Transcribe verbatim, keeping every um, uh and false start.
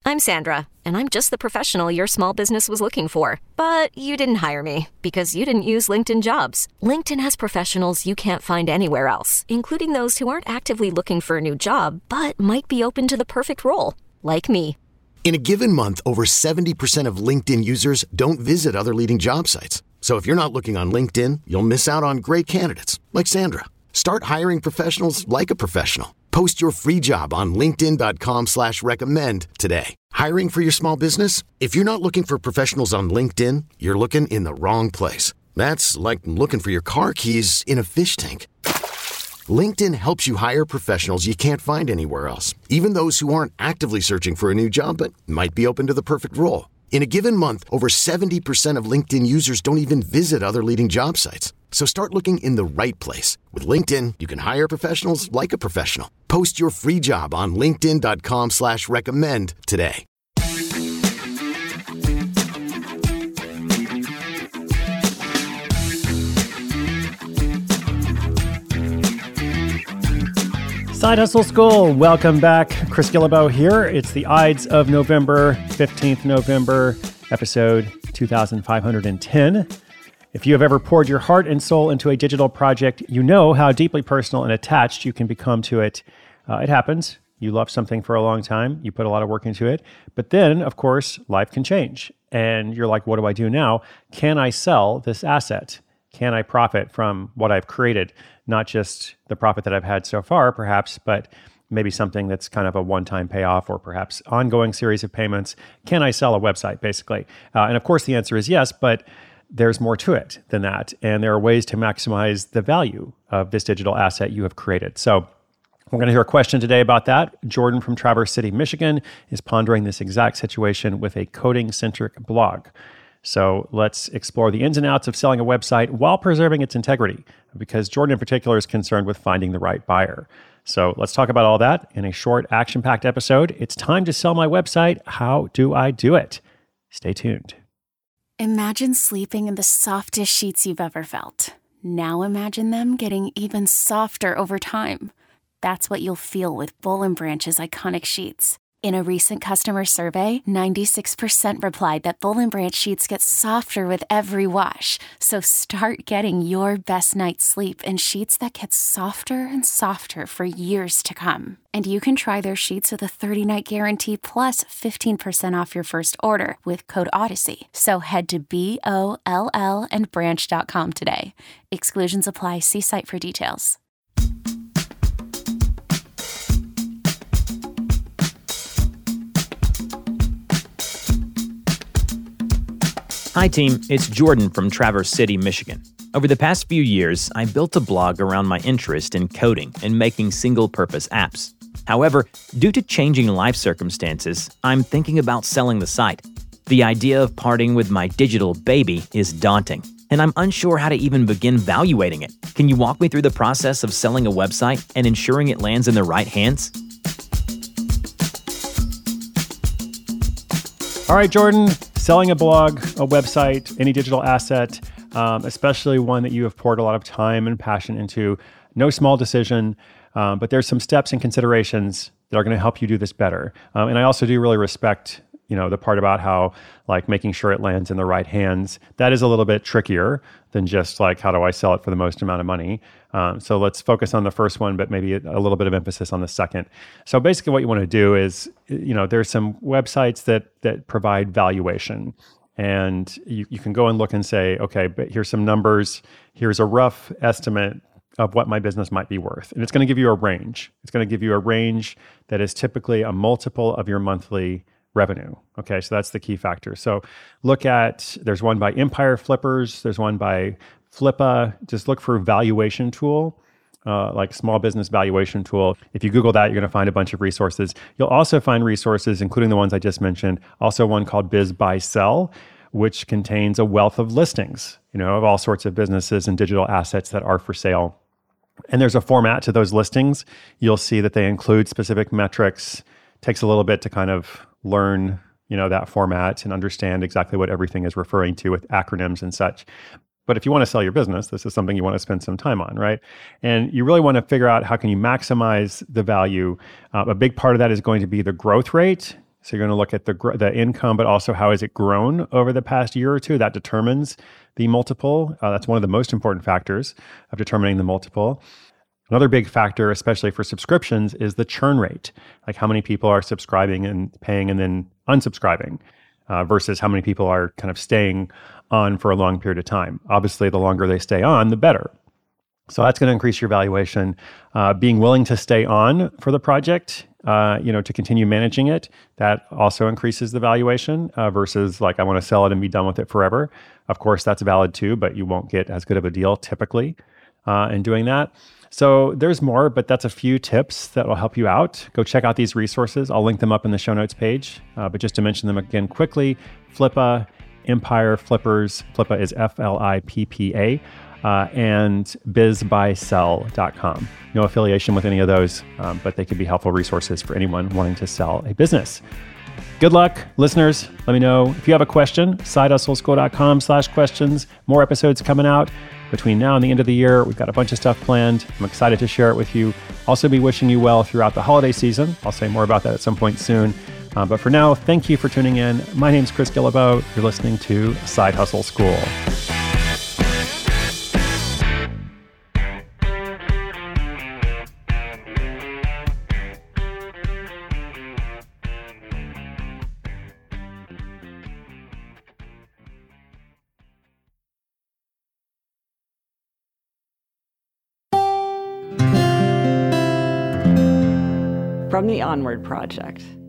I'm Sandra, and I'm just the professional your small business was looking for. But you didn't hire me because you didn't use LinkedIn Jobs. LinkedIn has professionals you can't find anywhere else, including those who aren't actively looking for a new job, but might be open to the perfect role, like me. In a given month, over seventy percent of LinkedIn users don't visit other leading job sites. So if you're not looking on LinkedIn, you'll miss out on great candidates like Sandra. Start hiring professionals like a professional. Post your free job on linkedin.com slash recommend today. Hiring for your small business? If you're not looking for professionals on LinkedIn, you're looking in the wrong place. That's like looking for your car keys in a fish tank. LinkedIn helps you hire professionals you can't find anywhere else, even those who aren't actively searching for a new job but might be open to the perfect role. In a given month, over seventy percent of LinkedIn users don't even visit other leading job sites. So start looking in the right place. With LinkedIn, you can hire professionals like a professional. Post your free job on linkedin.com slash recommend today. Side Hustle School, welcome back. Chris Guillebeau here. It's the Ides of November, fifteenth November, episode two thousand five hundred ten. If you have ever poured your heart and soul into a digital project, you know how deeply personal and attached you can become to it. Uh, it happens. You love something for a long time. You put a lot of work into it. But then, of course, life can change. And you're like, what do I do now? Can I sell this asset? Can I profit from what I've created? Not just the profit that I've had so far, perhaps, but maybe something that's kind of a one-time payoff or perhaps ongoing series of payments. Can I sell a website, basically? Uh, and of course, the answer is yes, but there's more to it than that. And there are ways to maximize the value of this digital asset you have created. So we're going to hear a question today about that. Jordan from Traverse City, Michigan is pondering this exact situation with a coding-centric blog. So let's explore the ins and outs of selling a website while preserving its integrity, because Jordan in particular is concerned with finding the right buyer. So let's talk about all that in a short, action-packed episode. It's time to sell my website. How do I do it? Stay tuned. Imagine sleeping in the softest sheets you've ever felt. Now imagine them getting even softer over time. That's what you'll feel with Boll and Branch's iconic sheets. In a recent customer survey, ninety-six percent replied that Boll and Branch sheets get softer with every wash. So start getting your best night's sleep in sheets that get softer and softer for years to come. And you can try their sheets with a thirty-night guarantee plus fifteen percent off your first order with code Odyssey. So head to B O L L and branch dot com today. Exclusions apply. See site for details. Hi team, it's Jordan from Traverse City, Michigan. Over the past few years, I built a blog around my interest in coding and making single-purpose apps. However, due to changing life circumstances, I'm thinking about selling the site. The idea of parting with my digital baby is daunting, and I'm unsure how to even begin valuating it. Can you walk me through the process of selling a website and ensuring it lands in the right hands? All right, Jordan, selling a blog, a website, any digital asset, um, especially one that you have poured a lot of time and passion into, no small decision, um, but there's some steps and considerations that are going to help you do this better. Um, and I also do really respect, you know, the part about how like making sure it lands in the right hands. That is a little bit trickier than just like, how do I sell it for the most amount of money? Um, so let's focus on the first one, but maybe a, a little bit of emphasis on the second. So basically what you want to do is, you know, there's some websites that that provide valuation. And you, you can go and look and say, okay, but here's some numbers. Here's a rough estimate of what my business might be worth. And it's going to give you a range. It's going to give you a range that is typically a multiple of your monthly revenue. Okay, so that's the key factor. So look at, there's one by Empire Flippers, there's one by Flippa. Just look for valuation tool, uh, like small business valuation tool. If you Google that, you're going to find a bunch of resources. You'll also find resources, including the ones I just mentioned, also one called Biz Buy Sell, which contains a wealth of listings, you know, of all sorts of businesses and digital assets that are for sale. And there's a format to those listings. You'll see that they include specific metrics. Takes a little bit to kind of learn, you know, that format and understand exactly what everything is referring to with acronyms and such. But if you want to sell your business, this is something you want to spend some time on, right? And you really want to figure out how can you maximize the value. Uh, a big part of that is going to be the growth rate. So you're going to look at the gr- the income, but also how has it grown over the past year or two. That determines the multiple. Uh, that's one of the most important factors of determining the multiple. Another big factor, especially for subscriptions, is the churn rate, like how many people are subscribing and paying and then unsubscribing uh, versus how many people are kind of staying on for a long period of time. Obviously, the longer they stay on, the better. So that's going to increase your valuation. Uh, being willing to stay on for the project, uh, you know, to continue managing it, that also increases the valuation uh, versus like, I want to sell it and be done with it forever. Of course, that's valid too, but you won't get as good of a deal typically uh, in doing that. So there's more, but that's a few tips that will help you out. Go check out these resources. I'll link them up in the show notes page. Uh, but just to mention them again quickly, Flippa, Empire Flippers, Flippa is F L I P P A, uh, and biz buy sell dot com. No affiliation with any of those, um, but they could be helpful resources for anyone wanting to sell a business. Good luck, listeners. Let me know if you have a question, side hustle school dot com slash questions. More episodes coming out between now and the end of the year. We've got a bunch of stuff planned. I'm excited to share it with you. Also be wishing you well throughout the holiday season. I'll say more about that at some point soon. Uh, but for now, thank you for tuning in. My name's Chris Guillebeau. You're listening to Side Hustle School. From the Onward Project.